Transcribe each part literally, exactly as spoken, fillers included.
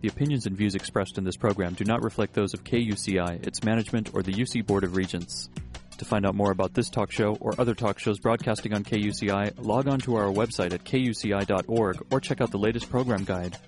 The opinions and views expressed in this program do not reflect those of K U C I, its management, or the U C Board of Regents. To find out more about this talk show or other talk shows broadcasting on K U C I, log on to our website at K U C I dot org or check out the latest program guide.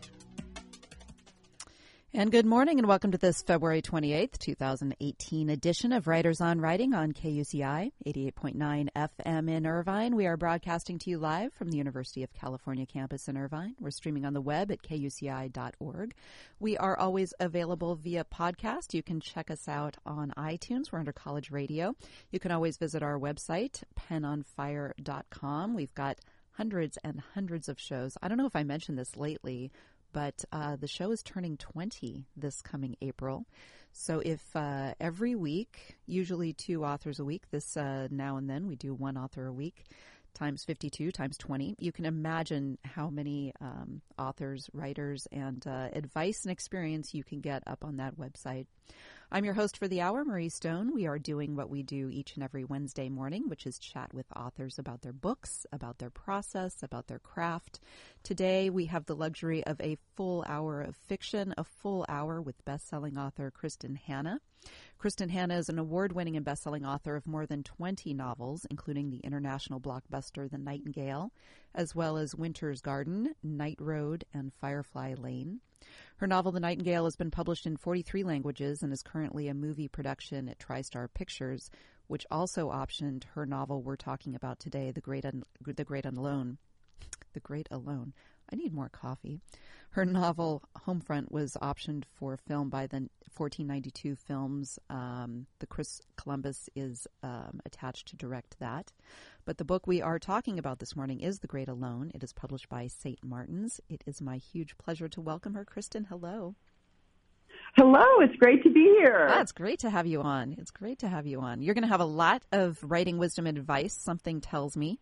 And good morning and welcome to this February twenty-eighth, twenty eighteen edition of Writers on Writing on K U C I, eighty-eight point nine F M in Irvine. We are broadcasting to you live from the University of California campus in Irvine. We're streaming on the web at K U C I dot org. We are always available via podcast. You can check us out on iTunes. We're under College Radio. You can always visit our website, pen on fire dot com. We've got hundreds and hundreds of shows. I don't know if I mentioned this lately, but uh, the show is turning twenty this coming April. So if uh, every week, usually two authors a week, this uh, now and then we do one author a week, times fifty-two, times twenty. You can imagine how many um, authors, writers, and uh, advice and experience you can get up on that website. I'm your host for the hour, Marie Stone. We are doing what we do each and every Wednesday morning, which is chat with authors about their books, about their process, about their craft. Today, we have the luxury of a full hour of fiction, a full hour with best-selling author Kristin Hannah. Kristin Hannah is an award-winning and best-selling author of more than twenty novels, including the international blockbuster The Nightingale, as well as Winter's Garden, Night Road, and Firefly Lane. Her novel, The Nightingale, has been published in forty-three languages and is currently a movie production at TriStar Pictures, which also optioned her novel we're talking about today, The Great Un- The Great Alone. The Great Alone. I need more coffee. Her novel, Homefront, was optioned for film by the fourteen ninety-two Films. Um, the Chris Columbus is um, attached to direct that. But the book we are talking about this morning is The Great Alone. It is published by Saint Martin's. It is my huge pleasure to welcome her. Kristin, hello. Hello, it's great to be here. Ah, it's great to have you on. It's great to have you on. You're going to have a lot of writing wisdom and advice, something tells me.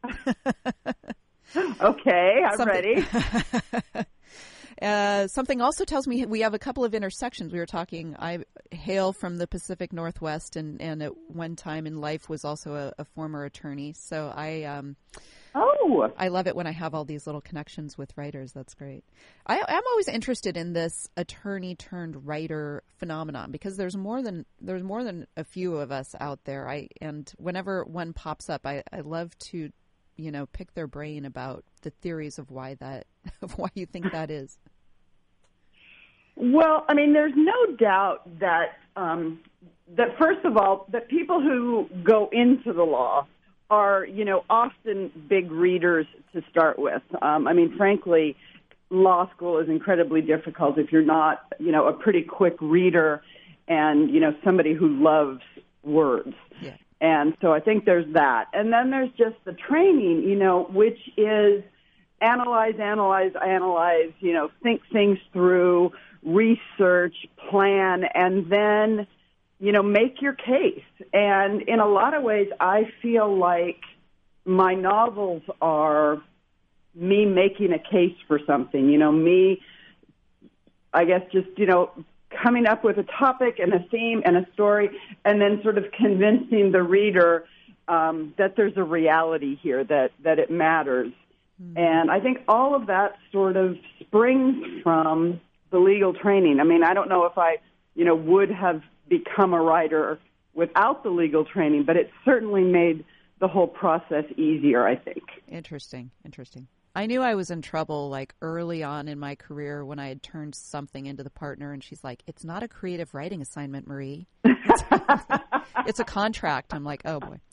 Okay, I'm something. ready. uh, something also tells me we have a couple of intersections. We were talking, I hail from the Pacific Northwest, and, and at one time in life was also a, a former attorney. So I um, oh, I love it when I have all these little connections with writers. That's great. I, I'm always interested in this attorney turned writer phenomenon because there's more than there's more than a few of us out there. I and whenever one pops up, I, I love to you know, pick their brain about the theories of why that, of why you think that is. Well, I mean, there's no doubt that, um, that first of all, that people who go into the law are, you know, often big readers to start with. Um, I mean, frankly, law school is incredibly difficult if you're not, you know, a pretty quick reader and, you know, somebody who loves words. Yeah. And so I think there's that. And then there's just the training, you know, which is analyze, analyze, analyze, you know, think things through, research, plan, and then, you know, make your case. And in a lot of ways, I feel like my novels are me making a case for something, you know, me, I guess, just, you know, coming up with a topic and a theme and a story, and then sort of convincing the reader um, that there's a reality here, that, that it matters. Mm-hmm. And I think all of that sort of springs from the legal training. I mean, I don't know if I, you know, would have become a writer without the legal training, but it certainly made the whole process easier, I think. Interesting, interesting. I knew I was in trouble like early on in my career when I had turned something into the partner, and she's like, "It's not a creative writing assignment, Marie. It's, it's a contract." I'm like, "Oh boy."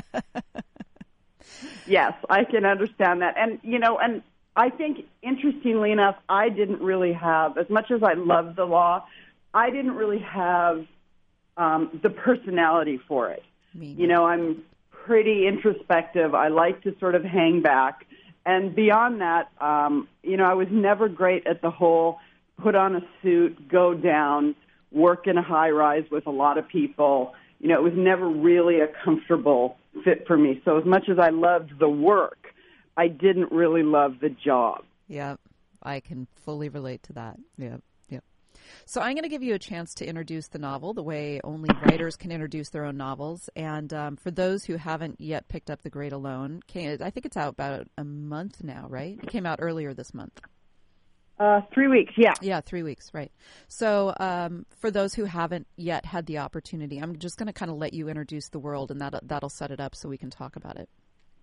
Yes, I can understand that. And, you know, and I think, interestingly enough, I didn't really have, as much as I love the law, I didn't really have um, the personality for it. Me. You know, I'm pretty introspective. I like to sort of hang back. And beyond that, um, you know, I was never great at the whole put on a suit, go down, work in a high-rise with a lot of people. You know, it was never really a comfortable fit for me. So as much as I loved the work, I didn't really love the job. Yep, I can fully relate to that. Yep, yep. So I'm going to give you a chance to introduce the novel the way only writers can introduce their own novels. And um, for those who haven't yet picked up The Great Alone, I think it's out about a month now, right? It came out earlier this month. Uh, three weeks, yeah. Yeah, three weeks, right. So um, for those who haven't yet had the opportunity, I'm just going to kind of let you introduce the world, and that, that'll set it up so we can talk about it.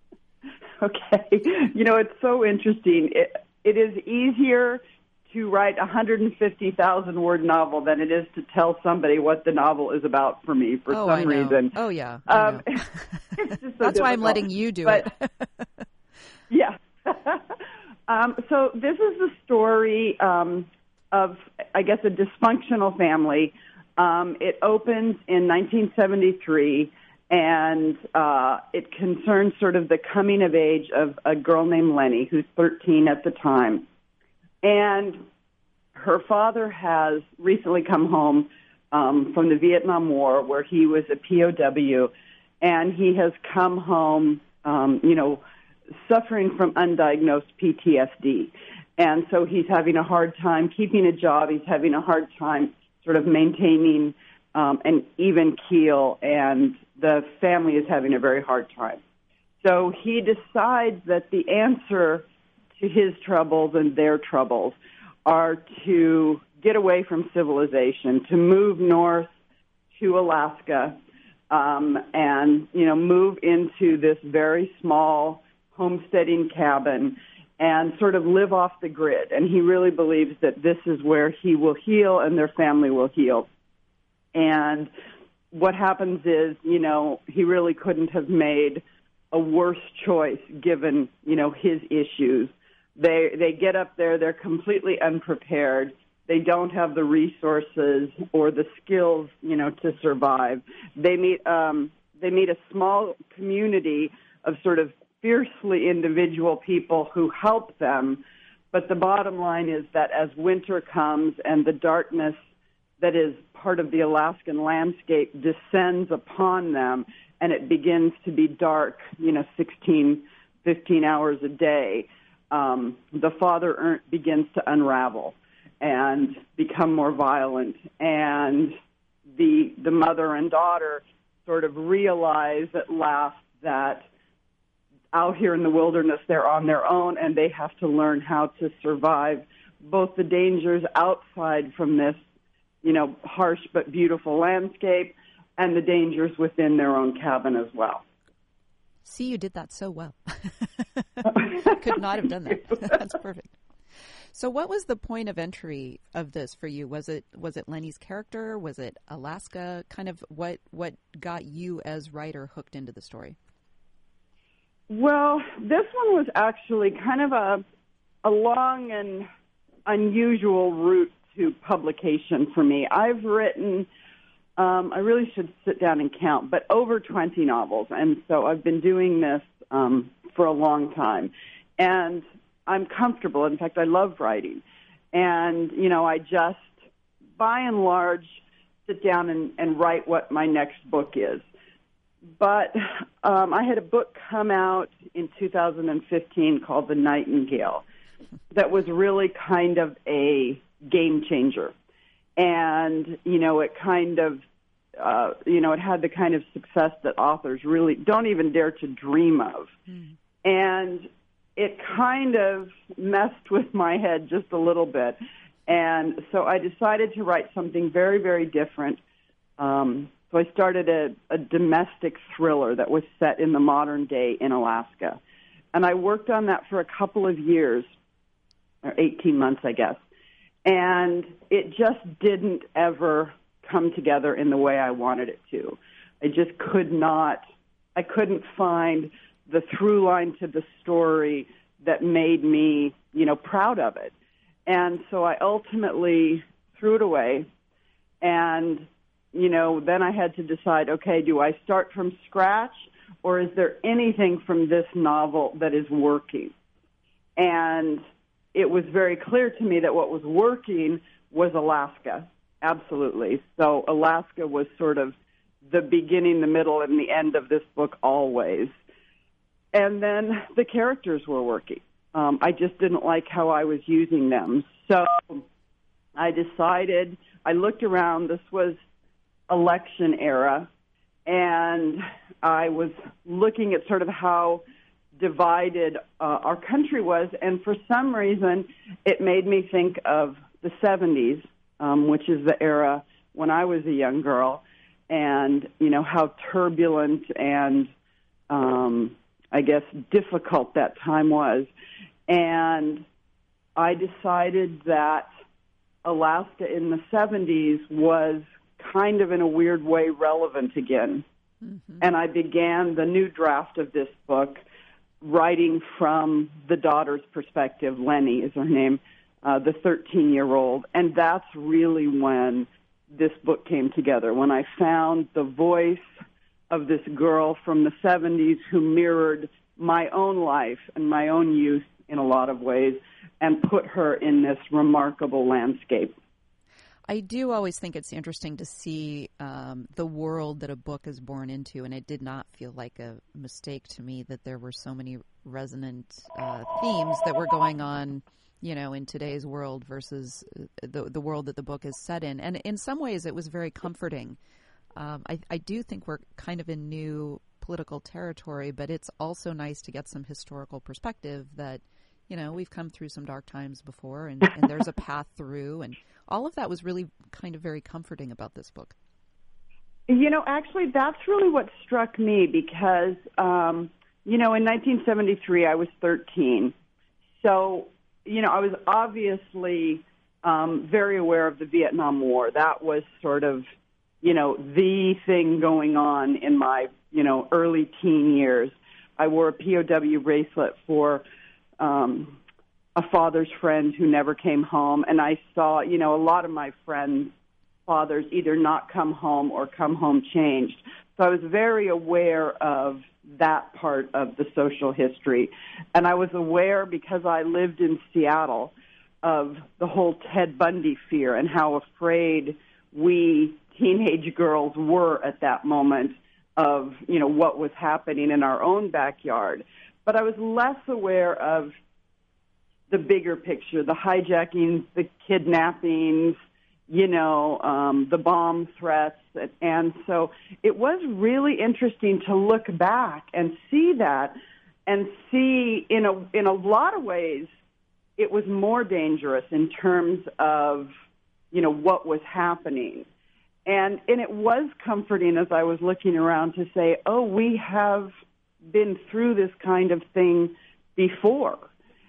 Okay. You know, it's so interesting. It, it is easier to write a one hundred fifty thousand word novel than it is to tell somebody what the novel is about for me for oh, some I know. reason. Oh, yeah. I Um, know. it's just so That's difficult. why I'm letting you do but, it. Yeah. um, so this is the story um, of, I guess, a dysfunctional family. Um, it opens in nineteen seventy-three, and uh, it concerns sort of the coming of age of a girl named Lenny, who's thirteen at the time. And her father has recently come home um, from the Vietnam War, where he was a P O W, and he has come home, um, you know, suffering from undiagnosed P T S D. And so he's having a hard time keeping a job. He's having a hard time sort of maintaining um, an even keel, and the family is having a very hard time. So he decides that the answer to his troubles and their troubles are to get away from civilization, to move north to Alaska, um, and, you know, move into this very small homesteading cabin and sort of live off the grid. And he really believes that this is where he will heal and their family will heal. And what happens is, you know, he really couldn't have made a worse choice given, you know, his issues. They they get up there, they're completely unprepared. They don't have the resources or the skills, you know, to survive. They meet um, they meet a small community of sort of fiercely individual people who help them. But the bottom line is that as winter comes and the darkness that is part of the Alaskan landscape descends upon them, and it begins to be dark, you know, sixteen, fifteen hours a day, um, the father er- begins to unravel and become more violent. And the the mother and daughter sort of realize at last that out here in the wilderness they're on their own, and they have to learn how to survive both the dangers outside from this, you know, harsh but beautiful landscape, and the dangers within their own cabin as well. See, you did that so well. Could not have done that. That's perfect. So what was the point of entry of this for you? Was it was it Lenny's character? Was it Alaska? Kind of what, what got you as writer hooked into the story? Well, this one was actually kind of a, a long and unusual route to publication for me. I've written, um, I really should sit down and count, but over twenty novels. And so I've been doing this um, for a long time. And I'm comfortable. In fact, I love writing. And, you know, I just, by and large, sit down and, and write what my next book is. But um, I had a book come out in two thousand fifteen called The Nightingale that was really kind of a game changer. And, you know, it kind of, uh, you know, it had the kind of success that authors really don't even dare to dream of. Mm. And it kind of messed with my head just a little bit. And so I decided to write something very, very different. Um, so I started a, a domestic thriller that was set in the modern day in Alaska. And I worked on that for a couple of years, or eighteen months, I guess. And it just didn't ever come together in the way I wanted it to. I just could not, I couldn't find the through line to the story that made me, you know, proud of it. And so I ultimately threw it away. And, you know, then I had to decide, okay, do I start from scratch, or is there anything from this novel that is working? And it was very clear to me that what was working was Alaska, absolutely. So Alaska was sort of the beginning, the middle, and the end of this book always. And then the characters were working. Um, I just didn't like how I was using them. So I decided, I looked around, this was election era, and I was looking at sort of how divided uh, our country was. And for some reason, it made me think of the seventies, um, which is the era when I was a young girl, and, you know, how turbulent and, um, I guess, difficult that time was. And I decided that Alaska in the seventies was kind of in a weird way relevant again. Mm-hmm. And I began the new draft of this book writing from the daughter's perspective. Lenny is her name, uh, the thirteen-year-old. And that's really when this book came together, when I found the voice of this girl from the seventies who mirrored my own life and my own youth in a lot of ways, and put her in this remarkable landscape. I do always think it's interesting to see um, the world that a book is born into, and it did not feel like a mistake to me that there were so many resonant uh, themes that were going on, you know, in today's world versus the the world that the book is set in. And in some ways, it was very comforting. Um, I, I do think we're kind of in new political territory, but it's also nice to get some historical perspective that, you know, we've come through some dark times before, and, and there's a path through, and all of that was really kind of very comforting about this book. You know, actually, that's really what struck me because, um, you know, in nineteen seventy-three, I was thirteen. So, you know, I was obviously um, very aware of the Vietnam War. That was sort of, you know, the thing going on in my, you know, early teen years. I wore a P O W bracelet for Um, a father's friend who never came home, and I saw, you know, a lot of my friends' fathers either not come home or come home changed. So I was very aware of that part of the social history. And I was aware, because I lived in Seattle, of the whole Ted Bundy fear and how afraid we teenage girls were at that moment of, you know, what was happening in our own backyard. But I was less aware of the bigger picture, the hijackings, the kidnappings, you know, um, the bomb threats. And so it was really interesting to look back and see that and see in a, in a lot of ways it was more dangerous in terms of, you know, what was happening. And, and it was comforting as I was looking around to say, oh, we have been through this kind of thing before.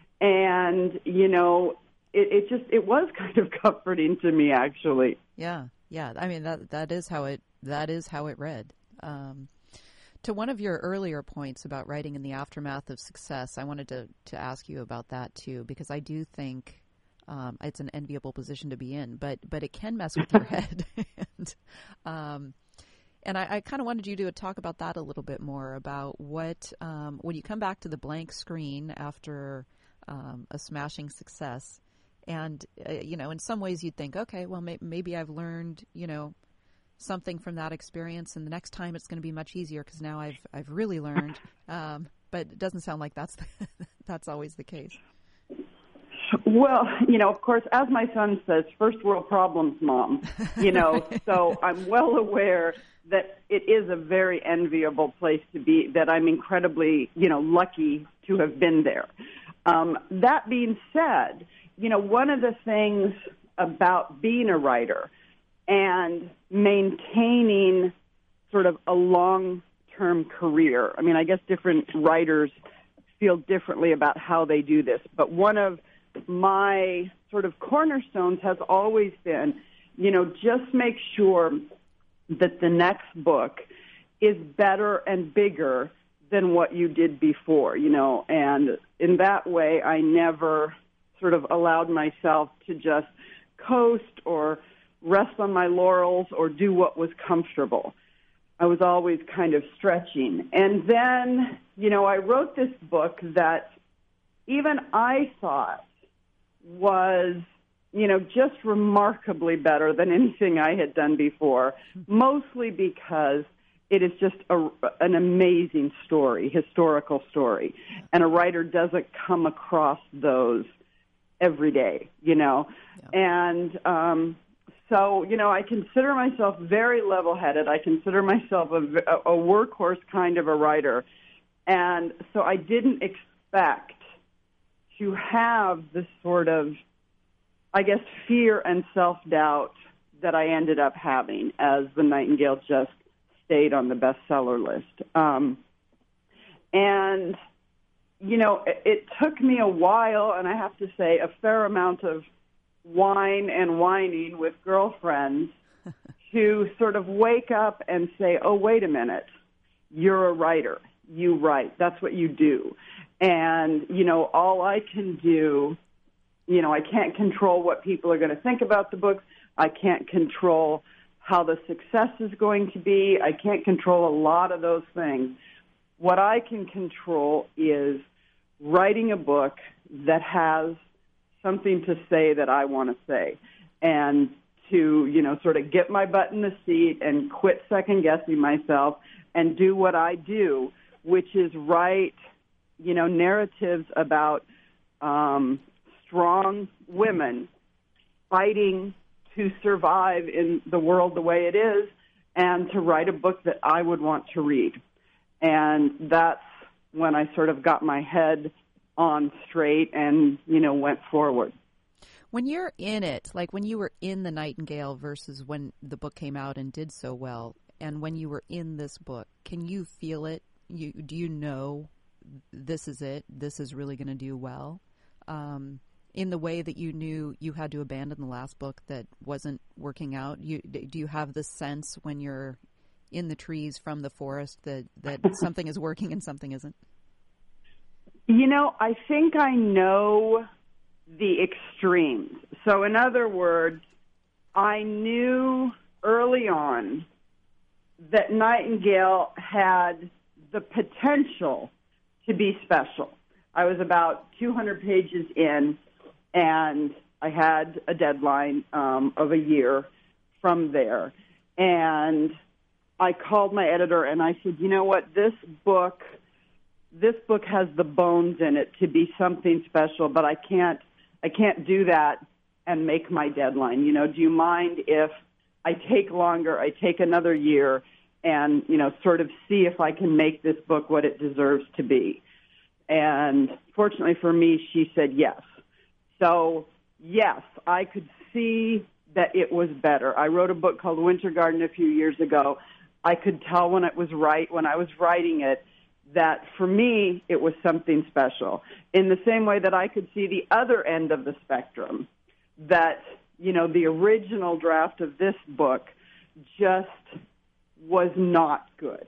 And, you know, it, it just, it was kind of comforting to me, actually. Yeah, yeah. I mean, that that is how it, that is how it read. Um, to one of your earlier points about writing in the aftermath of success, I wanted to, to ask you about that, too, because I do think um, it's an enviable position to be in, but, but it can mess with your head. and, um, And I, I kind of wanted you to talk about that a little bit more, about what, um, when you come back to the blank screen after um, a smashing success, and, uh, you know, in some ways you'd think, okay, well, may- maybe I've learned, you know, something from that experience, and the next time it's going to be much easier because now I've I've really learned. Um, but it doesn't sound like that's the, that's always the case. Well, you know, of course, as my son says, first world problems, Mom. You know, so I'm well aware that it is a very enviable place to be, that I'm incredibly, you know, lucky to have been there. Um, that being said, you know, one of the things about being a writer and maintaining sort of a long-term career, I mean, I guess different writers feel differently about how they do this, but one of my sort of cornerstones has always been, you know, just make sure that the next book is better and bigger than what you did before, you know, and in that way I never sort of allowed myself to just coast or rest on my laurels or do what was comfortable. I was always kind of stretching. And then, you know, I wrote this book that even I thought was, you know, just remarkably better than anything I had done before, mostly because it is just a, an amazing story, historical story. And a writer doesn't come across those every day, you know. Yeah. And um, so, you know, I consider myself very level-headed. I consider myself a, a workhorse kind of a writer. And so I didn't expect to have the sort of, I guess, fear and self-doubt that I ended up having as The Nightingale just stayed on the bestseller list. Um, and, you know, it, it took me a while, and I have to say a fair amount of wine and whining with girlfriends to sort of wake up and say, oh, wait a minute, you're a writer. You write. That's what you do. And, you know, all I can do, you know, I can't control what people are going to think about the book. I can't control how the success is going to be. I can't control a lot of those things. What I can control is writing a book that has something to say that I want to say, and to, you know, sort of get my butt in the seat and quit second-guessing myself and do what I do, which is write, you know, narratives about um, strong women fighting to survive in the world the way it is, and to write a book that I would want to read. And that's when I sort of got my head on straight and, you know, went forward. When you're in it, like when you were in The Nightingale versus when the book came out and did so well, and when you were in this book, can you feel it? You, do you know this is it? This is really going to do well? Um, in the way that you knew you had to abandon the last book that wasn't working out? You, do you have the sense when you're in the trees from the forest that, that something is working and something isn't? You know, I think I know the extremes. So in other words, I knew early on that Nightingale had the potential to be special. I was about two hundred pages in, and I had a deadline um, of a year from there. And I called my editor and I said, you know what, this book, this book has the bones in it to be something special, but I can't, I can't do that and make my deadline. You know, do you mind if I take longer, I take another year, and, you know, sort of see if I can make this book what it deserves to be? And fortunately for me, she said yes. So, yes, I could see that it was better. I wrote a book called Winter Garden a few years ago. I could tell when it was right, when I was writing it, that for me, it was something special. In the same way that I could see the other end of the spectrum, that, you know, the original draft of this book just was not good.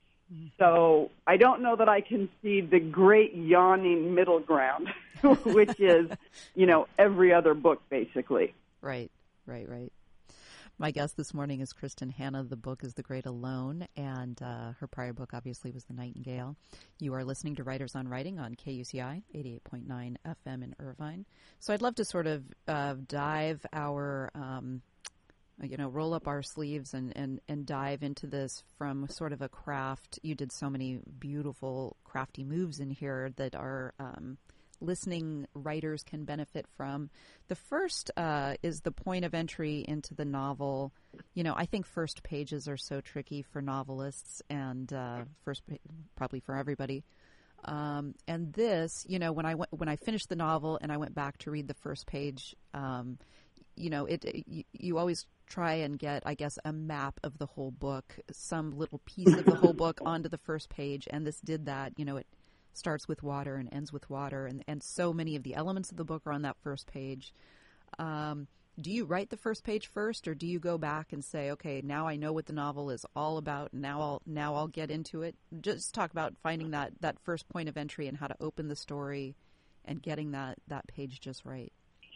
So I don't know that I can see the great yawning middle ground, which is, you know, every other book, basically. Right, right, right. My guest this morning is Kristen Hanna. The book is The Great Alone, and uh, her prior book, obviously, was The Nightingale. You are listening to Writers on Writing on K U C I, eighty-eight point nine F M in Irvine. So I'd love to sort of uh, dive our, um, you know, roll up our sleeves and, and, and dive into this from sort of a craft. You did so many beautiful, crafty moves in here that are um, listening writers can benefit from. The first uh, is the point of entry into the novel. You know, I think first pages are so tricky for novelists and uh, first probably for everybody. Um, and this, you know, when I went, when I finished the novel and I went back to read the first page, um, you know, it, it you, you always try and get, I guess, a map of the whole book, some little piece of the whole book onto the first page, and this did that. You know, it starts with water and ends with water, and, and so many of the elements of the book are on that first page. Um, do you write the first page first, or do you go back and say, okay, now I know what the novel is all about, now I'll now I'll get into it? Just talk about finding that, that first point of entry and how to open the story and getting that, that page just right.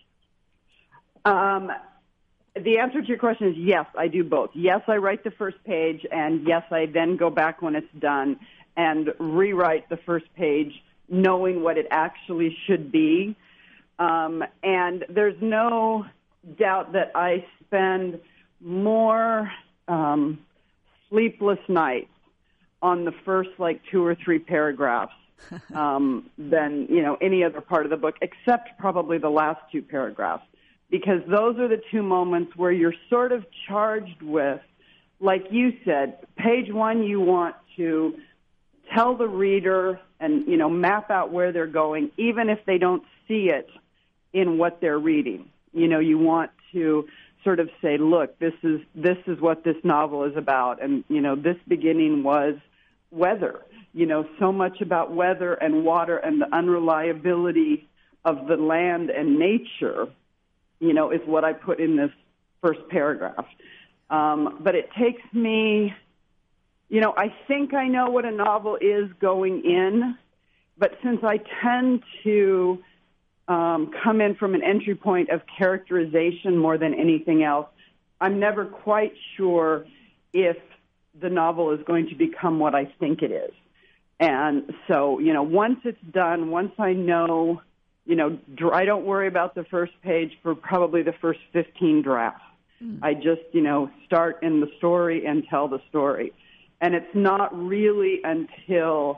Um, the answer to your question is yes, I do both. Yes, I write the first page, and yes, I then go back when it's done and rewrite the first page knowing what it actually should be. Um, and there's no doubt that I spend more um, sleepless nights on the first, like, two or three paragraphs um, than, you know, any other part of the book, except probably the last two paragraphs, because those are the two moments where you're sort of charged with, like you said, page one, you want to tell the reader and, you know, map out where they're going, even if they don't see it in what they're reading. You know, you want to sort of say, look, this is this is what this novel is about. And, you know, this beginning was weather. You know, so much about weather and water and the unreliability of the land and nature, you know, is what I put in this first paragraph. Um, but it takes me, you know, I think I know what a novel is going in, but since I tend to um, come in from an entry point of characterization more than anything else, I'm never quite sure if the novel is going to become what I think it is. And so, you know, once it's done, once I know, you know, I don't worry about the first page for probably the first fifteen drafts. Mm. I just, you know, start in the story and tell the story. And it's not really until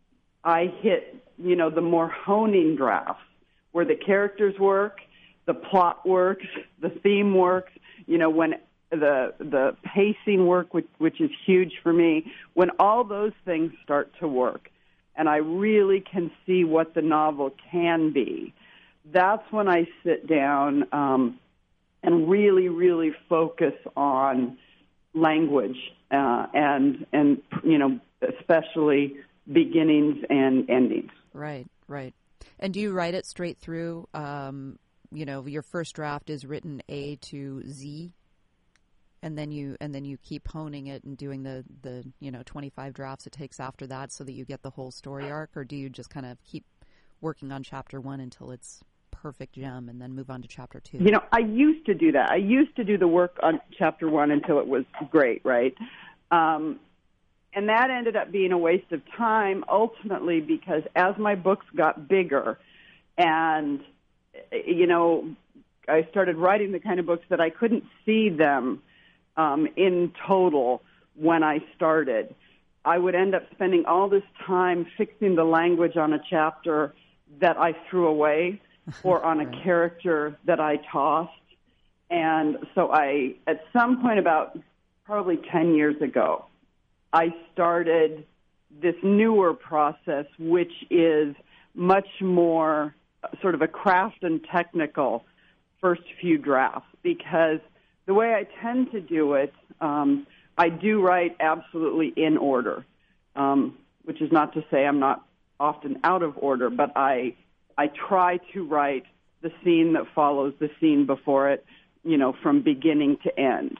I hit, you know, the more honing drafts where the characters work, the plot works, the theme works, you know, when the the pacing work, which, which is huge for me, when all those things start to work and I really can see what the novel can be, that's when I sit down um, and really, really focus on language uh, and, and, you know, especially beginnings and endings. Right, right. And do you write it straight through? Um, you know, your first draft is written A to Z? And then you and then you keep honing it and doing the, the you know twenty-five drafts it takes after that so that you get the whole story arc, or do you just kind of keep working on chapter one until it's perfect gem and then move on to chapter two? You know, I used to do that. I used to do the work on chapter one until it was great, right? Um, and that ended up being a waste of time ultimately because as my books got bigger and, you know, I started writing the kind of books that I couldn't see them Um, in total when I started, I would end up spending all this time fixing the language on a chapter that I threw away or on a right. character that I tossed. And so I, at some point about probably ten years ago, I started this newer process, which is much more sort of a craft and technical first few drafts, because the way I tend to do it, um, I do write absolutely in order, um, which is not to say I'm not often out of order, but I I try to write the scene that follows the scene before it, you know, from beginning to end.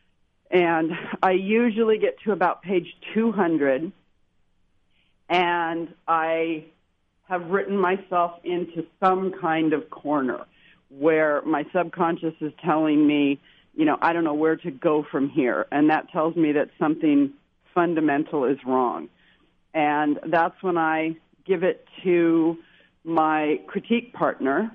And I usually get to about page two hundred, and I have written myself into some kind of corner where my subconscious is telling me, you know, I don't know where to go from here. And that tells me that something fundamental is wrong. And that's when I give it to my critique partner,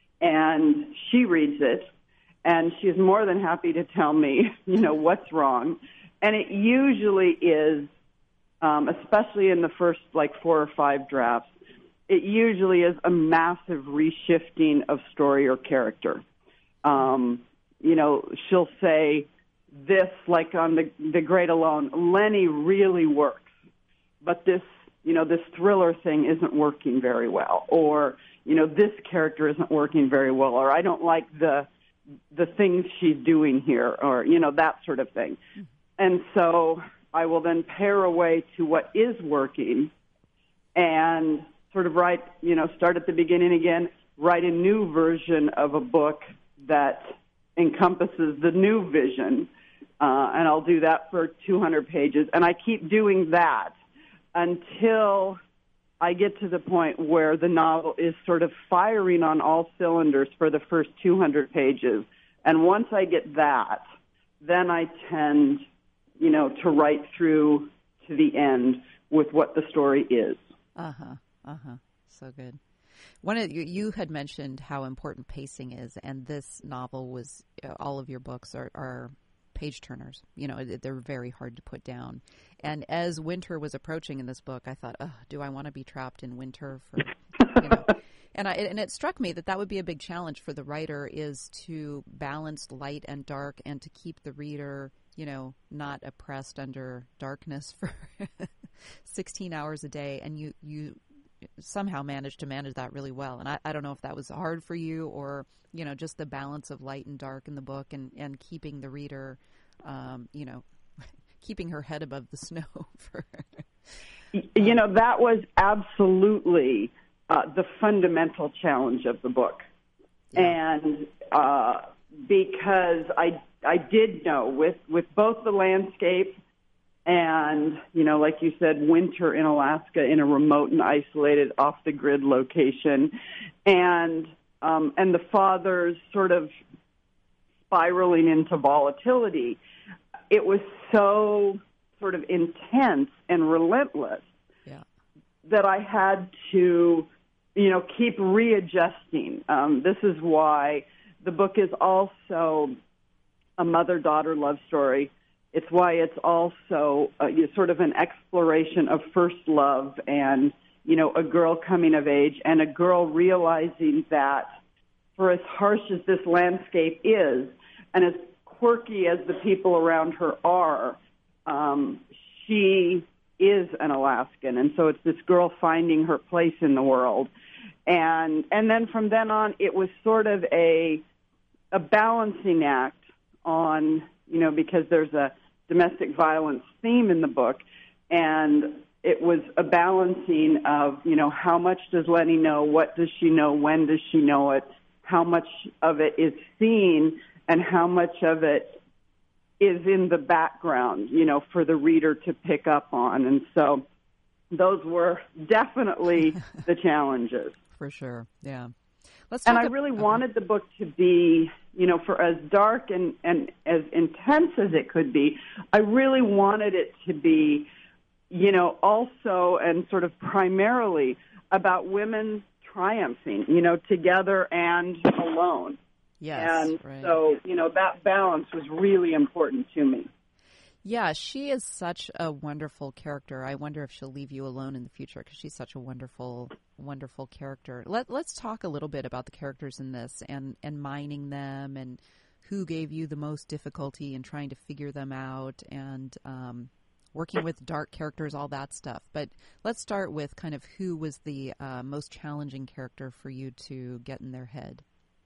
and she reads it, and she's more than happy to tell me, you know, what's wrong. And it usually is, um, especially in the first, like, four or five drafts, it usually is a massive reshifting of story or character. Um You know, she'll say this, like on the the Great Alone, Lenny really works, but this, you know, this thriller thing isn't working very well, or, you know, this character isn't working very well, or I don't like the the things she's doing here, or, you know, that sort of thing. And so I will then pare away to what is working and sort of write, you know, start at the beginning again, write a new version of a book that encompasses the new vision, uh, and I'll do that for two hundred pages. And I keep doing that until I get to the point where the novel is sort of firing on all cylinders for the first two hundred pages. And once I get that, then I tend, you know, to write through to the end with what the story is. Uh-huh, uh-huh. So good. One of you, you had mentioned how important pacing is, and this novel was, uh, all of your books are, are page turners. You know, they're very hard to put down. And as winter was approaching in this book, I thought, oh, do I want to be trapped in winter for, you know? And I, and it struck me that that would be a big challenge for the writer, is to balance light and dark and to keep the reader, you know, not oppressed under darkness for sixteen hours a day, and you, you somehow managed to manage that really well. And I, I don't know if that was hard for you or, you know, just the balance of light and dark in the book and, and keeping the reader, um, you know, keeping her head above the snow for her. You know, that was absolutely uh, the fundamental challenge of the book. Yeah. And uh, because I I did know with, with both the landscape and, you know, like you said, winter in Alaska in a remote and isolated off-the-grid location, and um, and the father's sort of spiraling into volatility, it was so sort of intense and relentless yeah. that I had to, you know, keep readjusting. Um, this is why the book is also a mother-daughter love story. It's why it's also uh, sort of an exploration of first love and, you know, a girl coming of age and a girl realizing that for as harsh as this landscape is and as quirky as the people around her are, um, she is an Alaskan. And so it's this girl finding her place in the world. And and then from then on, it was sort of a a balancing act on, you know, because there's a domestic violence theme in the book, and it was a balancing of, you know, how much does Lenny know, what does she know, when does she know it, how much of it is seen, and how much of it is in the background, you know, for the reader to pick up on. And so those were definitely the challenges. For sure, yeah. Let's and I about, really okay. wanted the book to be, you know, for as dark and, and as intense as it could be, I really wanted it to be, you know, also and sort of primarily about women triumphing, you know, together and alone. Yes, and right. so, you know, that balance was really important to me. Yeah, she is such a wonderful character. I wonder if she'll leave you alone in the future because she's such a wonderful, wonderful character. Let, let's talk a little bit about the characters in this and, and mining them and who gave you the most difficulty in trying to figure them out and um, working with dark characters, all that stuff. But let's start with kind of who was the uh, most challenging character for you to get in their head.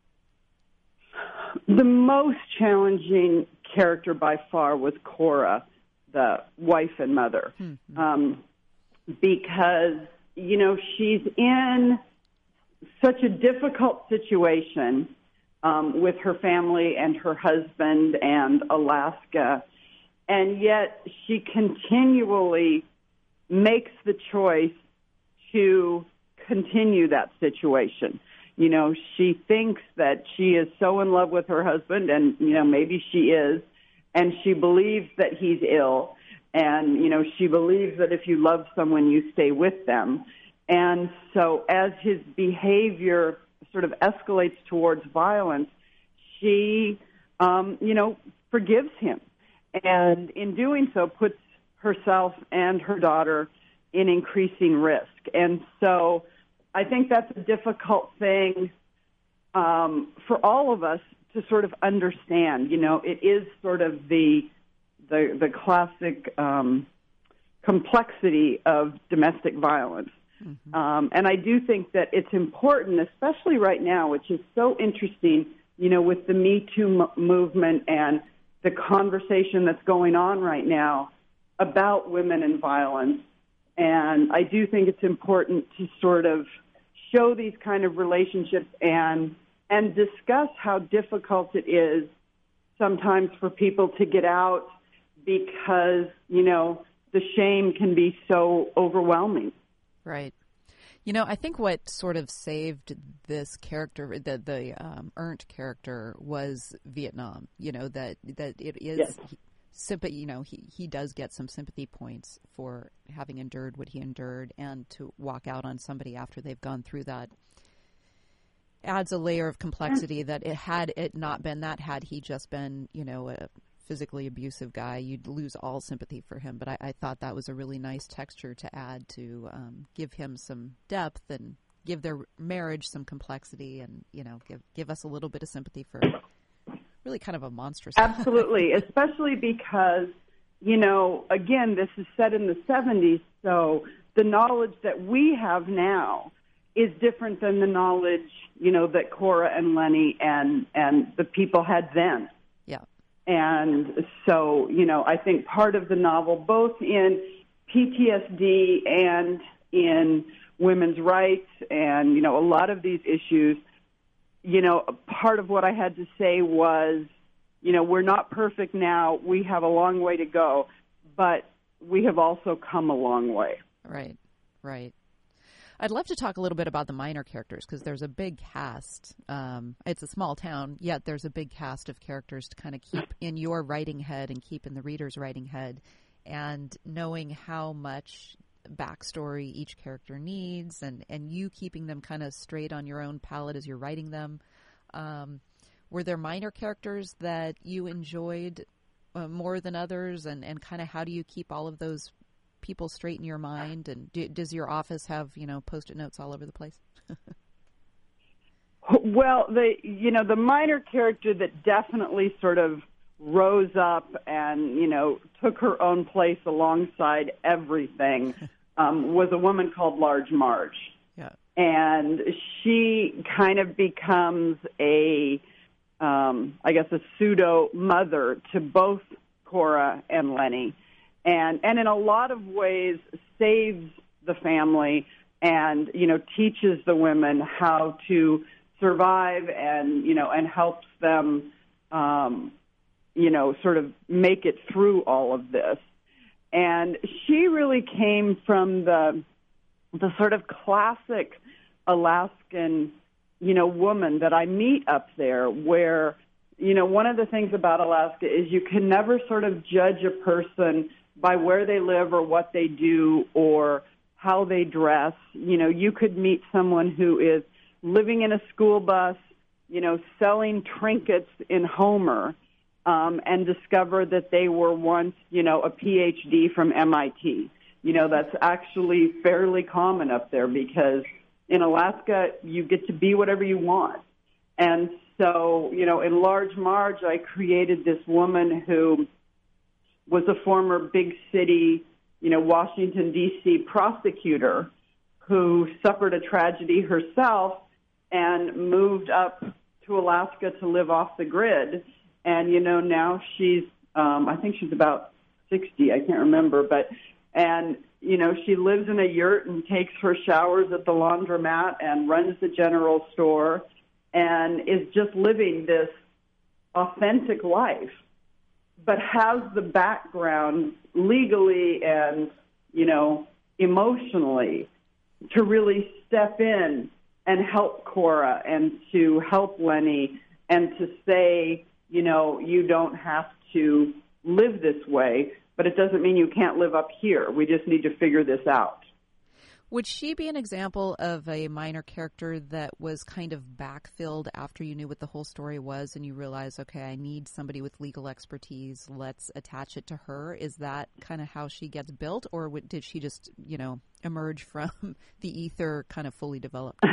The most challenging character by far was Cora, the wife and mother, mm-hmm. um, because, you know, she's in such a difficult situation um, with her family and her husband and Alaska, and yet she continually makes the choice to continue that situation. You know, she thinks that she is so in love with her husband, and, you know, maybe she is, and she believes that he's ill, and, you know, she believes that if you love someone, you stay with them. And so as his behavior sort of escalates towards violence, she, um, you know, forgives him, and in doing so puts herself and her daughter in increasing risk. And so I think that's a difficult thing um, for all of us to sort of understand. You know, it is sort of the the, the classic um, complexity of domestic violence. Mm-hmm. Um, and I do think that it's important, especially right now, which is so interesting, you know, with the Me Too m- movement and the conversation that's going on right now about women and violence. And I do think it's important to sort of show these kind of relationships and and discuss how difficult it is sometimes for people to get out because, you know, the shame can be so overwhelming. Right. You know, I think what sort of saved this character, the the um, Ernst character, was Vietnam. You know, that that it is. Yes. Sympathy, you know, he, he does get some sympathy points for having endured what he endured, and to walk out on somebody after they've gone through that adds a layer of complexity that it had it not been that, had he just been, you know, a physically abusive guy, you'd lose all sympathy for him. But I, I thought that was a really nice texture to add to um, give him some depth and give their marriage some complexity and, you know, give give us a little bit of sympathy for really kind of a monstrous. Absolutely, especially because, you know, again, this is set in the seventies. so the knowledge that we have now is different than the knowledge, you know, that Cora and Lenny and, and the people had then. Yeah. And so, you know, I think part of the novel, both in P T S D and in women's rights and, you know, a lot of these issues, you know, part of what I had to say was, you know, we're not perfect now. We have a long way to go, but we have also come a long way. Right, right. I'd love to talk a little bit about the minor characters because there's a big cast. Um, it's a small town, yet there's a big cast of characters to kind of keep in your writing head and keep in the reader's writing head, and knowing how much backstory each character needs, and, and you keeping them kind of straight on your own palette as you're writing them. Um, were there minor characters that you enjoyed uh, more than others, and, and kind of how do you keep all of those people straight in your mind? And do, does your office have, you know, Post-it notes all over the place? Well, the you know the minor character that definitely sort of rose up and, you know, took her own place alongside everything um, was a woman called Large Marge. Yeah. And she kind of becomes a, um, I guess, a pseudo mother to both Cora and Lenny, and and in a lot of ways saves the family and, you know, teaches the women how to survive and, you know, and helps them, um, you know, sort of make it through all of this. And she really came from the the sort of classic Alaskan, you know, woman that I meet up there, where, you know, one of the things about Alaska is you can never sort of judge a person by where they live or what they do or how they dress. You know, you could meet someone who is living in a school bus, you know, selling trinkets in Homer, um, and discover that they were once, you know, a P H D from M I T. You know, that's actually fairly common up there because in Alaska, you get to be whatever you want. And so, you know, in Large Marge, I created this woman who was a former big city, you know, Washington, D C prosecutor who suffered a tragedy herself and moved up to Alaska to live off the grid. And, you know, now she's, um, I think she's about sixty, I can't remember, but, and, you know, she lives in a yurt and takes her showers at the laundromat and runs the general store and is just living this authentic life, but has the background legally and, you know, emotionally to really step in and help Cora and to help Lenny and to say, you know, you don't have to live this way, but it doesn't mean you can't live up here. We just need to figure this out. Would she be an example of a minor character that was kind of backfilled after you knew what the whole story was and you realized, okay, I need somebody with legal expertise, let's attach it to her? Is that kind of how she gets built, or did she just, you know, emerge from the ether kind of fully developed?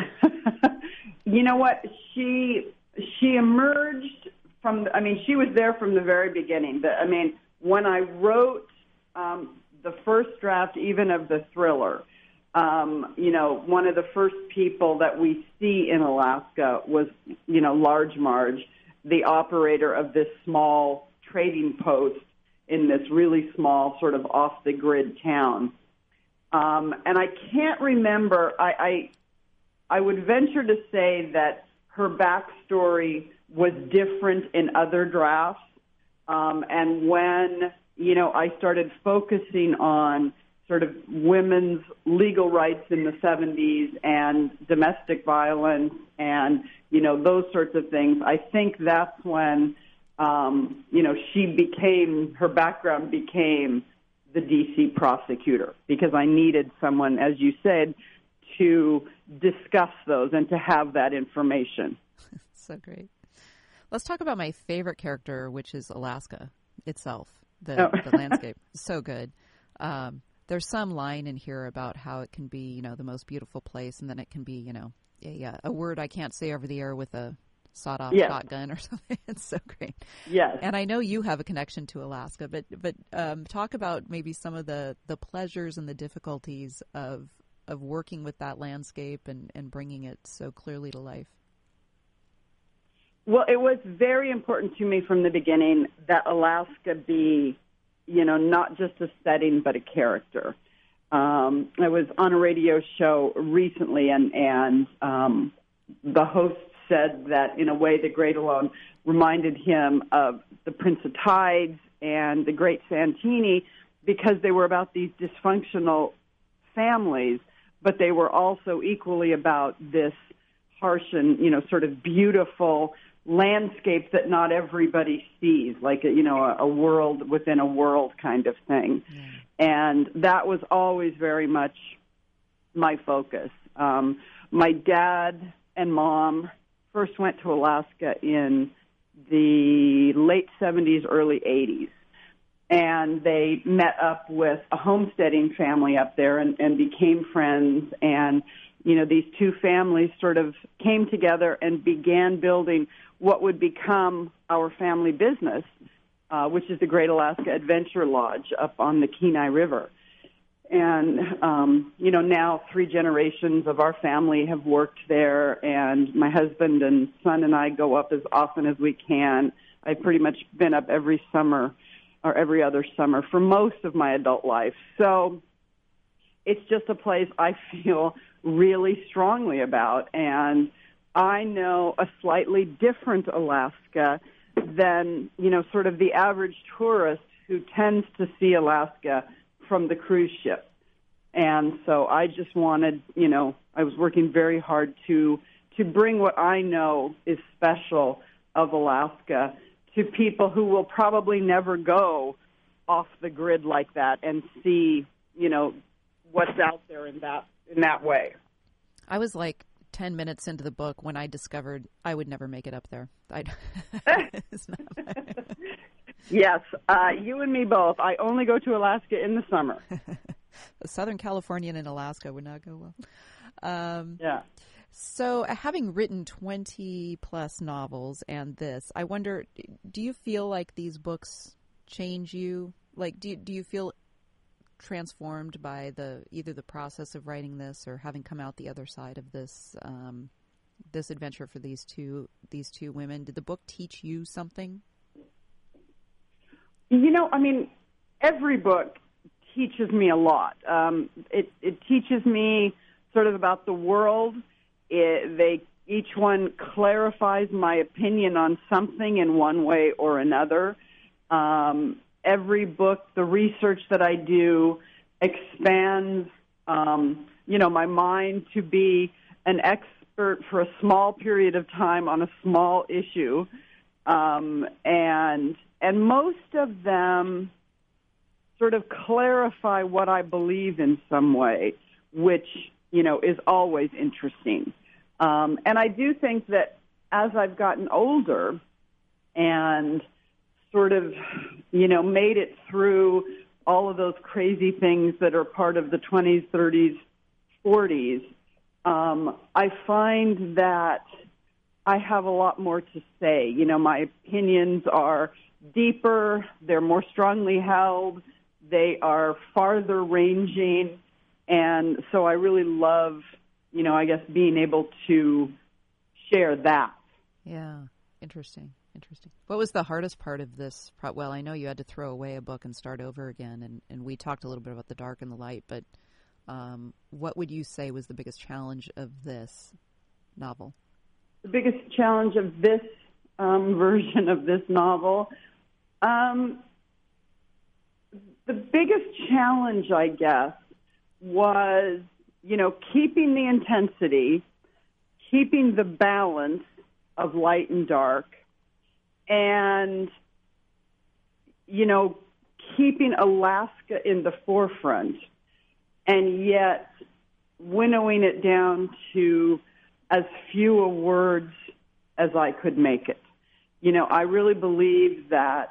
You know what? She she emerged from, I mean, she was there from the very beginning. The, I mean, when I wrote um, the first draft even of the thriller, Um, you know, one of the first people that we see in Alaska was, you know, Large Marge, the operator of this small trading post in this really small sort of off-the-grid town. Um, and I can't remember, I, I, I would venture to say that her backstory was different in other drafts. Um, and when, you know, I started focusing on sort of women's legal rights in the seventies and domestic violence and, you know, those sorts of things, I think that's when, um, you know, she became, her background became the D C prosecutor, because I needed someone, as you said, to discuss those and to have that information. So great. Let's talk about my favorite character, which is Alaska itself, the, oh. the landscape. So good. Um, There's some line in here about how it can be, you know, the most beautiful place, and then it can be, you know, a, a word I can't say over the air with a sawed-off yes. shotgun or something. It's so great. Yes. And I know you have a connection to Alaska, but but um, talk about maybe some of the, the pleasures and the difficulties of of working with that landscape and, and bringing it so clearly to life. Well, it was very important to me from the beginning that Alaska be, you know, not just a setting but a character. Um, I was on a radio show recently, and, and um, the host said that, in a way, The Great Alone reminded him of The Prince of Tides and The Great Santini because they were about these dysfunctional families, but they were also equally about this harsh and, you know, sort of beautiful landscape that not everybody sees, like, a, you know, a, a world within a world kind of thing. Mm. And that was always very much my focus. Um, my dad and mom first went to Alaska in the late seventies, early eighties. And they met up with a homesteading family up there and, and became friends. And, you know, these two families sort of came together and began building what would become our family business, uh, which is the Great Alaska Adventure Lodge up on the Kenai River. And, um, you know, now three generations of our family have worked there, and my husband and son and I go up as often as we can. I've pretty much been up every summer or every other summer for most of my adult life. So it's just a place I feel really strongly about, and I know a slightly different Alaska than, you know, sort of the average tourist who tends to see Alaska from the cruise ship. And so I just wanted, you know, I was working very hard to to bring what I know is special of Alaska to people who will probably never go off the grid like that and see, you know, what's out there in that in that way. I was like ten minutes into the book when I discovered I would never make it up there. I'd it's not Yes, uh, you and me both. I only go to Alaska in the summer. A Southern Californian in Alaska would not go well. Um, yeah. So having written twenty plus novels and this, I wonder, do you feel like these books change you? Like, do you, do you feel transformed by the either the process of writing this or having come out the other side of this um, this adventure for these two these two women? Did the book teach you something? You know, I mean, every book teaches me a lot. Um, it, it teaches me sort of about the world. It, they each one clarifies my opinion on something in one way or another. Um, every book, the research that I do expands, um, you know, my mind to be an expert for a small period of time on a small issue. Um, and and most of them sort of clarify what I believe in some way, which, you know, is always interesting. Um, and I do think that as I've gotten older and sort of, you know, made it through all of those crazy things that are part of the twenties, thirties, forties, um, I find that I have a lot more to say. You know, my opinions are deeper, they're more strongly held, they are farther ranging, and so I really love, you know, I guess being able to share that. Yeah, interesting, interesting. What was the hardest part of this? Pro- well, I know you had to throw away a book and start over again, and, and we talked a little bit about the dark and the light, but um, what would you say was the biggest challenge of this novel? The biggest challenge of this um, version of this novel, um, the biggest challenge, I guess, was, you know, keeping the intensity, keeping the balance of light and dark, and, you know, keeping Alaska in the forefront, and yet winnowing it down to as few words as I could make it. You know, I really believe that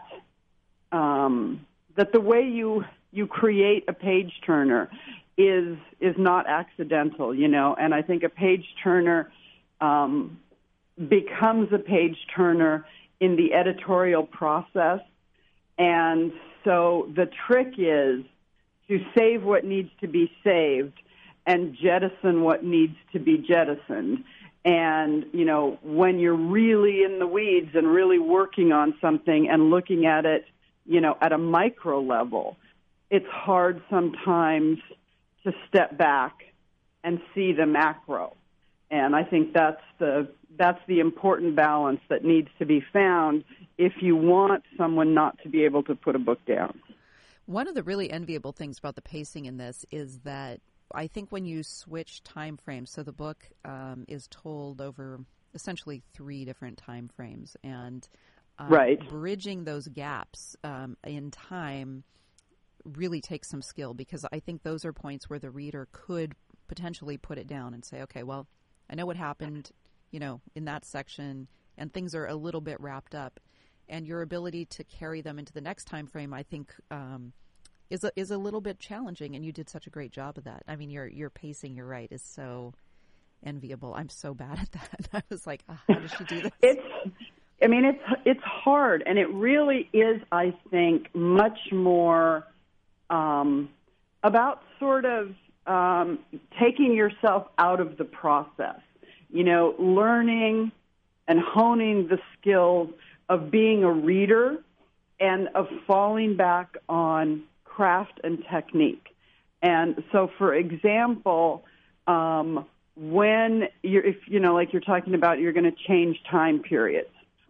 um, that the way you you create a page turner is is not accidental. You know, and I think a page turner um, becomes a page turner in the editorial process. And so the trick is to save what needs to be saved and jettison what needs to be jettisoned. And, you know, when you're really in the weeds and really working on something and looking at it, you know, at a micro level, it's hard sometimes to step back and see the macro. And I think that's the that's the important balance that needs to be found if you want someone not to be able to put a book down. One of the really enviable things about the pacing in this is that I think when you switch time frames, so the book um, is told over essentially three different time frames, and um, right. bridging those gaps um, in time really takes some skill, because I think those are points where the reader could potentially put it down and say, okay, well, I know what happened, you know, in that section, and things are a little bit wrapped up. And your ability to carry them into the next time frame, I think, um, is a, is a little bit challenging, and you did such a great job of that. I mean, your your pacing, you're right, is so enviable. I'm so bad at that. I was like, oh, how does she do this? It's, I mean, it's it's hard, and it really is, I think, much more um, about sort of um, taking yourself out of the process. You know, learning and honing the skills of being a reader and of falling back on craft and technique. And so, for example, um, when you're, if you know, like you're talking about, you're going to change time periods.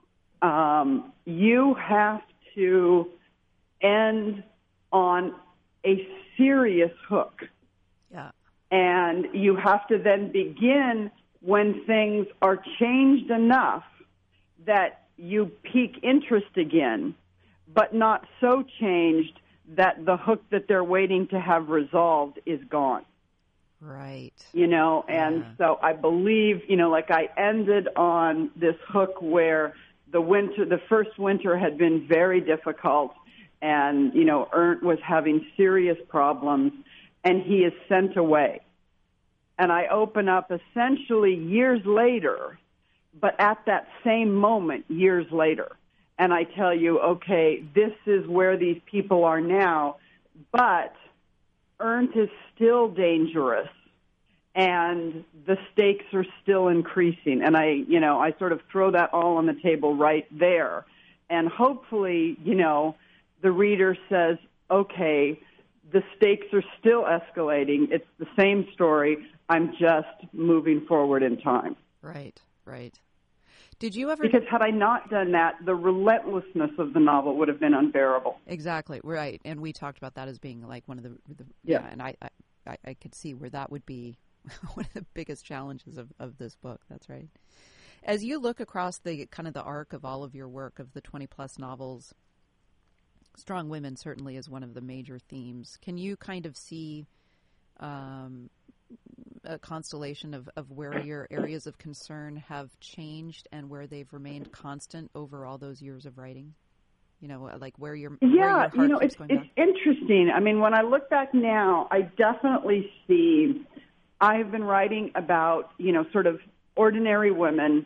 Um, you have to end on a serious hook. Yeah. And you have to then begin when things are changed enough that you pique interest again, but not so changed that the hook that they're waiting to have resolved is gone. Right. You know, and yeah. so I believe, you know, like I ended on this hook where the winter, the first winter had been very difficult, and, you know, Ernst was having serious problems, and he is sent away. And I open up essentially years later, but at that same moment, years later. And I tell you, okay, this is where these people are now, but Ernst is still dangerous, and the stakes are still increasing. And I, you know, I sort of throw that all on the table right there. And hopefully, you know, the reader says, okay, the stakes are still escalating. It's the same story. I'm just moving forward in time. Right, right. Did you ever... Because had I not done that, the relentlessness of the novel would have been unbearable. Exactly, right. And we talked about that as being like one of the... the yeah. yeah. And I, I, I could see where that would be one of the biggest challenges of, of this book. That's right. As you look across the kind of the arc of all of your work, of the twenty-plus novels, strong women certainly is one of the major themes. Can you kind of see... Um, a constellation of, of where your areas of concern have changed and where they've remained constant over all those years of writing? You know, like where your yeah, where your heart you know, keeps it's going it's back. interesting. I mean, when I look back now, I definitely see I've been writing about, you know, sort of ordinary women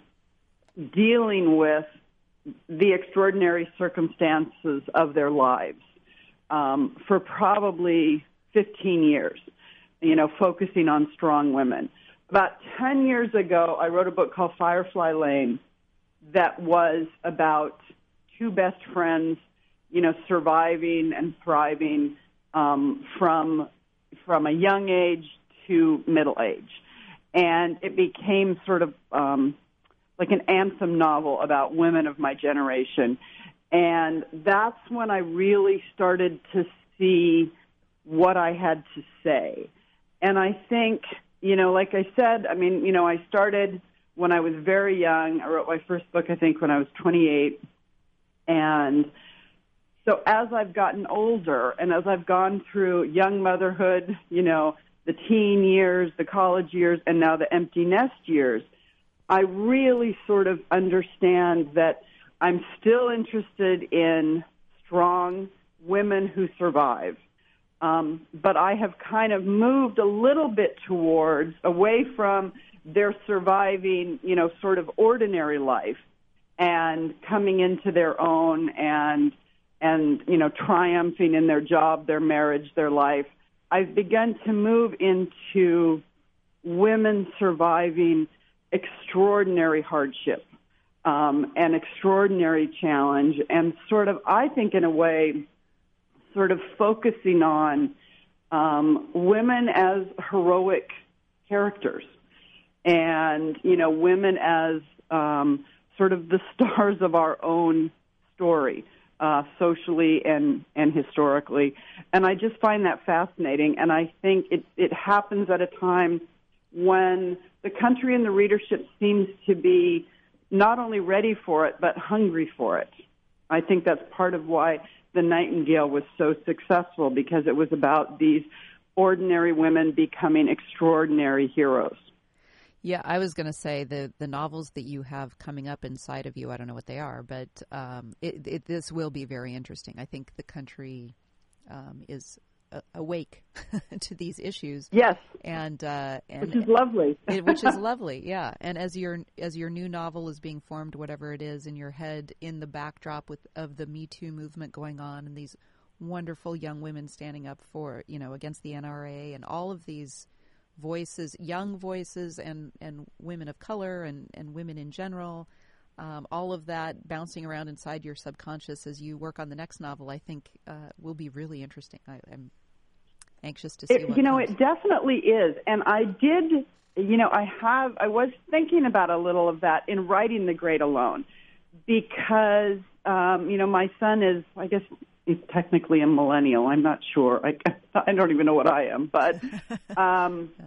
dealing with the extraordinary circumstances of their lives um, for probably fifteen years. You know, focusing on strong women. About ten years ago, I wrote a book called Firefly Lane that was about two best friends, you know, surviving and thriving um, from from a young age to middle age. And it became sort of um, like an anthem novel about women of my generation. And that's when I really started to see what I had to say. And I think, you know, like I said, I mean, you know, I started when I was very young. I wrote my first book, I think, when I was twenty-eight. And so as I've gotten older and as I've gone through young motherhood, you know, the teen years, the college years, and now the empty nest years, I really sort of understand that I'm still interested in strong women who survive. Um, but I have kind of moved a little bit towards, away from their surviving, you know, sort of ordinary life and coming into their own and, and, you know, triumphing in their job, their marriage, their life. I've begun to move into women surviving extraordinary hardship um, and extraordinary challenge, and sort of, I think in a way, sort of focusing on um, women as heroic characters and, you know, women as um, sort of the stars of our own story, uh, socially and, and historically. And I just find that fascinating, and I think it, it happens at a time when the country and the readership seems to be not only ready for it, but hungry for it. I think that's part of why The Nightingale was so successful, because it was about these ordinary women becoming extraordinary heroes. Yeah, I was going to say the the novels that you have coming up inside of you, I don't know what they are, but um, it, it, this will be very interesting. I think the country um, is uh, awake to these issues. Yes, and, uh, and which is lovely. it, which is lovely, yeah. And as your as your new novel is being formed, whatever it is in your head, in the backdrop with of the Me Too movement going on, and these wonderful young women standing up for, you know, against the N R A, and all of these voices, young voices, and, and women of color, and, and women in general, um, all of that bouncing around inside your subconscious as you work on the next novel, I think uh, will be really interesting. I, I'm anxious to see it, what you know, comes. it definitely is. And I did, you know, I have, I was thinking about a little of that in writing The Great Alone, because, um, you know, my son is, I guess, he's technically a millennial. I'm not sure. I, I don't even know what I am. But um, yeah.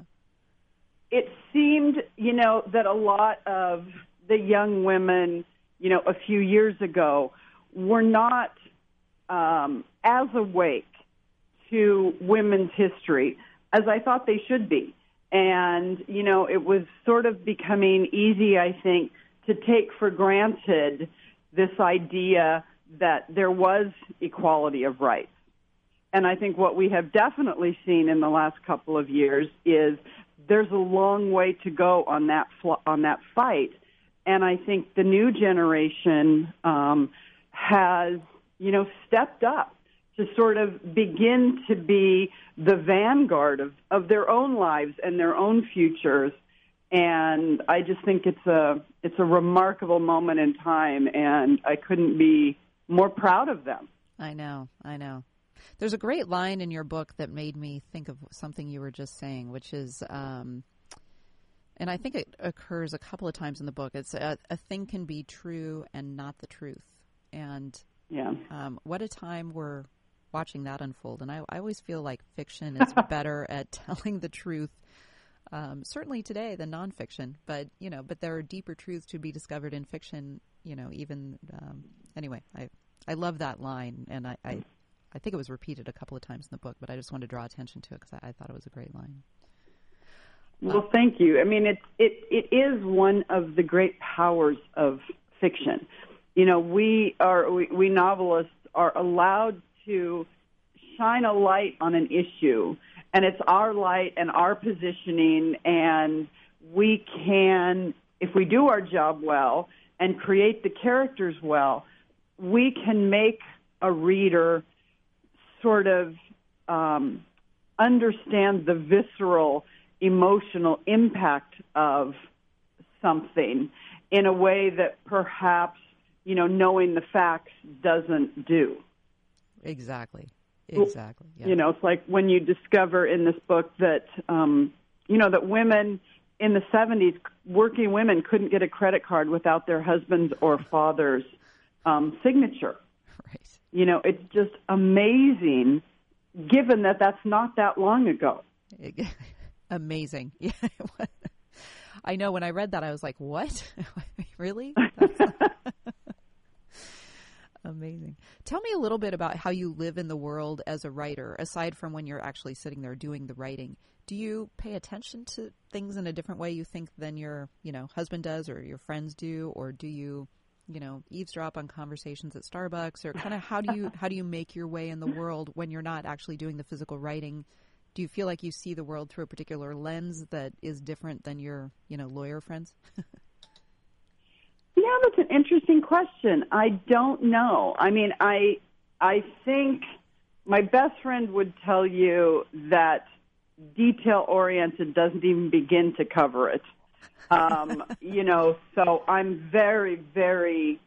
It seemed, you know, that a lot of the young women, you know, a few years ago were not um, as awake to women's history as I thought they should be. And, you know, it was sort of becoming easy, I think, to take for granted this idea that there was equality of rights. And I think what we have definitely seen in the last couple of years is there's a long way to go on that fl- on that fight. And I think the new generation um, has, you know, stepped up to sort of begin to be the vanguard of, of their own lives and their own futures. And I just think it's a it's a remarkable moment in time, and I couldn't be more proud of them. I know, I know. There's a great line in your book that made me think of something you were just saying, which is, um, and I think it occurs a couple of times in the book, it's a, a thing can be true and not the truth. And yeah. um, what a time we're watching that unfold. And I, I always feel like fiction is better at telling the truth, um, certainly today, than nonfiction. But, you know, but there are deeper truths to be discovered in fiction, you know, even, um, anyway, I, I love that line, and I, I, I think it was repeated a couple of times in the book, but I just wanted to draw attention to it because I, I thought it was a great line. Well, uh, thank you. I mean, it, it, it is one of the great powers of fiction. You know, we are, we, we novelists are allowed to shine a light on an issue, and it's our light and our positioning, and we can, if we do our job well and create the characters well, we can make a reader sort of um, understand the visceral, emotional impact of something in a way that perhaps, you know, knowing the facts doesn't do. Exactly. Exactly. Yeah. You know, it's like when you discover in this book that, um, you know, that women in the seventies, working women couldn't get a credit card without their husband's or father's um, signature. Right. You know, it's just amazing, given that that's not that long ago. Amazing. Yeah. I know when I read that, I was like, what? Really? Amazing. Tell me a little bit about how you live in the world as a writer, aside from when you're actually sitting there doing the writing. Do you pay attention to things in a different way you think than your, you know, husband does or your friends do, or do you you know, eavesdrop on conversations at Starbucks, or kind of how do you how do you make your way in the world when you're not actually doing the physical writing? Do you feel like you see the world through a particular lens that is different than your, you know, lawyer friends? Yeah, that's an interesting question. I don't know. I mean, I I think my best friend would tell you that detail-oriented doesn't even begin to cover it. Um, you know, so I'm very, very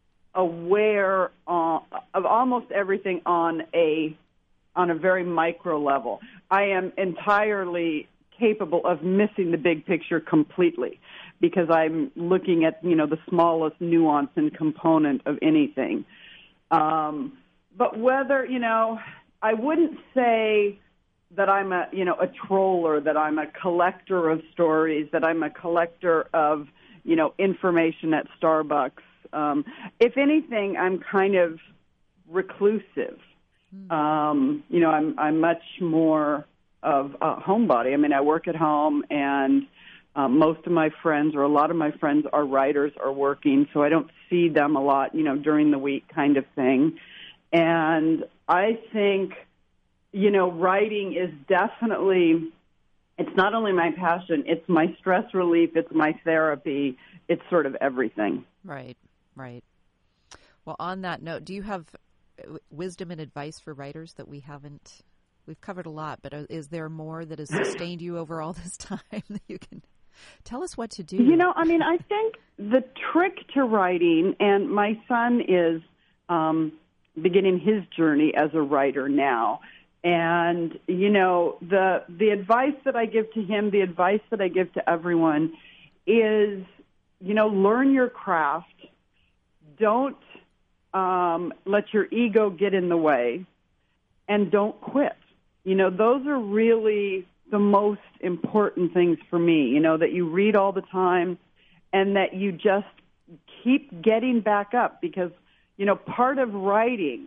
aware uh, of almost everything on a on a very micro level. I am entirely capable of missing the big picture completely because I'm looking at, you know, the smallest nuance and component of anything. Um, but whether, you know, I wouldn't say that I'm a, you know, a troller, that I'm a collector of stories, that I'm a collector of, you know, information at Starbucks. Um, if anything, I'm kind of reclusive. Um, you know, I'm I'm much more of a homebody. I mean, I work at home, and um, most of my friends, or a lot of my friends, are writers or working, so I don't see them a lot, you know, during the week kind of thing. And I think, you know, writing is definitely, it's not only my passion, it's my stress relief, it's my therapy, it's sort of everything. Right, right. Well, on that note, do you have wisdom and advice for writers that we haven't, we've covered a lot, but is there more that has sustained you over all this time that you can tell us what to do? You know, I mean, I think the trick to writing, and my son is um, beginning his journey as a writer now, and, you know, the the advice that I give to him, the advice that I give to everyone is, you know, learn your craft. Don't Um, let your ego get in the way, and don't quit. You know, those are really the most important things for me, you know, that you read all the time and that you just keep getting back up, because, you know, part of writing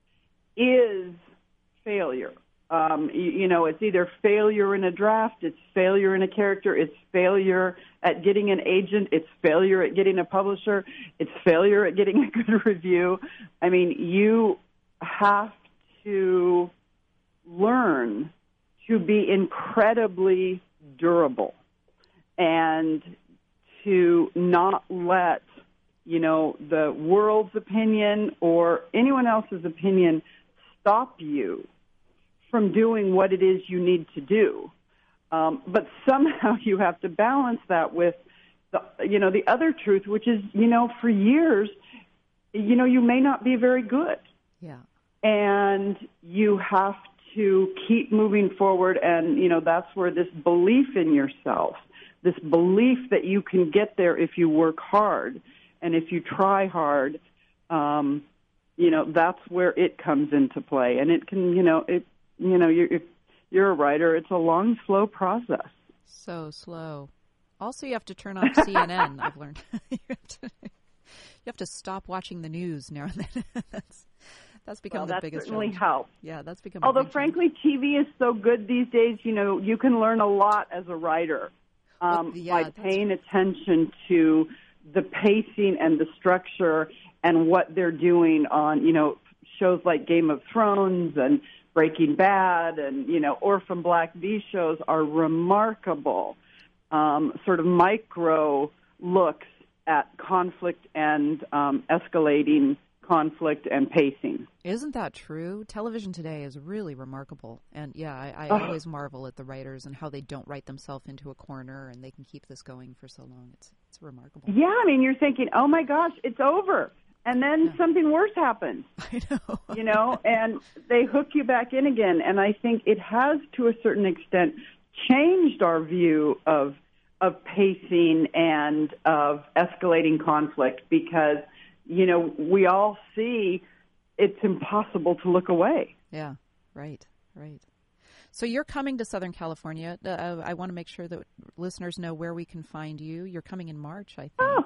is failure. Um, you, you know, it's either failure in a draft, it's failure in a character, it's failure at getting an agent, it's failure at getting a publisher, it's failure at getting a good review. I mean, you have to learn to be incredibly durable and to not let, you know, the world's opinion or anyone else's opinion stop you from doing what it is you need to do. Um, but somehow you have to balance that with, the, you know, the other truth, which is, you know, for years, you know, you may not be very good. Yeah. And you have to keep moving forward. And, you know, that's where this belief in yourself, this belief that you can get there if you work hard and if you try hard, um, you know, that's where it comes into play. And it can, you know, it, you know, you're, you're a writer. It's a long, slow process. So slow. Also, you have to turn off C N N, I've learned. you, have to, you have to stop watching the news now and then. that's, that's become well, the that biggest certainly challenge. helps. Yeah, that's become Although, a big frankly, challenge. T V is so good these days, you know, you can learn a lot as a writer um, well, yeah, by paying attention to the pacing and the structure and what they're doing on, you know, shows like Game of Thrones and Breaking Bad and, you know, Orphan Black. These shows are remarkable, um, sort of micro looks at conflict and um, escalating conflict and pacing. Isn't that true? Television today is really remarkable. And, yeah, I, I Oh. always marvel at the writers and how they don't write themselves into a corner and they can keep this going for so long. It's it's remarkable. Yeah, I mean, you're thinking, oh, my gosh, it's over. And then Yeah. something worse happens. I know. You know, and they hook you back in again. And I think it has, to a certain extent, changed our view of of pacing and of escalating conflict because, you know, we all see it's impossible to look away. Yeah, right, right. So you're coming to Southern California. Uh, I want to make sure that listeners know where we can find you. You're coming in March, I think. Oh.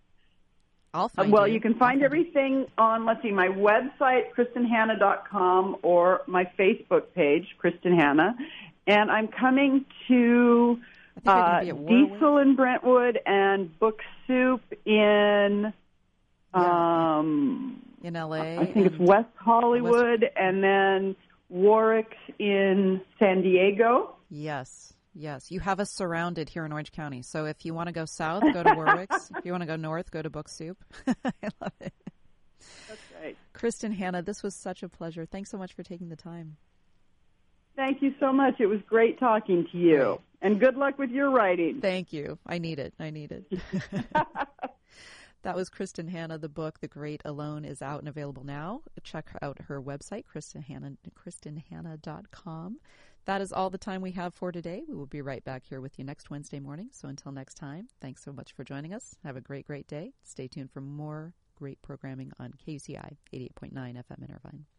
I'll find well, you. you can find everything on, let's see, my website, kristen hanna dot com, or my Facebook page, Kristen Hanna. And I'm coming to uh, Diesel in Brentwood and Book Soup in Yeah. Um, in L A. I think it's West Hollywood, West... and then Warwick's in San Diego. Yes, yes. You have us surrounded here in Orange County. So if you want to go south, go to Warwick's. If you want to go north, go to Book Soup. I love it. That's right. Kristen Hanna, this was such a pleasure. Thanks so much for taking the time. Thank you so much. It was great talking to you. Great. And good luck with your writing. Thank you. I need it. I need it. That was Kristen Hanna. The book, The Great Alone, is out and available now. Check out her website, Kristen Hanna, kristen hanna dot com. That is all the time we have for today. We will be right back here with you next Wednesday morning. So until next time, thanks so much for joining us. Have a great, great day. Stay tuned for more great programming on K U C I eighty-eight point nine F M in Irvine.